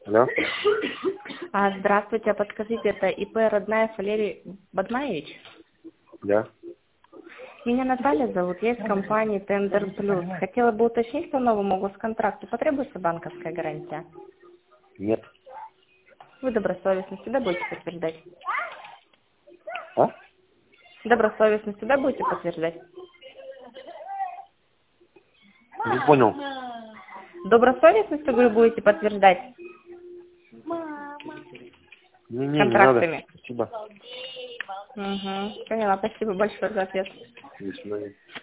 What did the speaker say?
Алло. Здравствуйте, подскажите, это ИП Родная Валерий Бадмаевич? Да. Меня Наталья зовут, я из компании Тендер Плюс. Хотела бы уточнить по новому госконтракту. Потребуется банковская гарантия? Нет. Вы добросовестно себя будете подтверждать? А? Добросовестно себя будете подтверждать? Не понял. Добросовестность, говорю, будете подтверждать Не надо. контрактами? Спасибо. Угу. Поняла, спасибо большое за ответ. До свидания.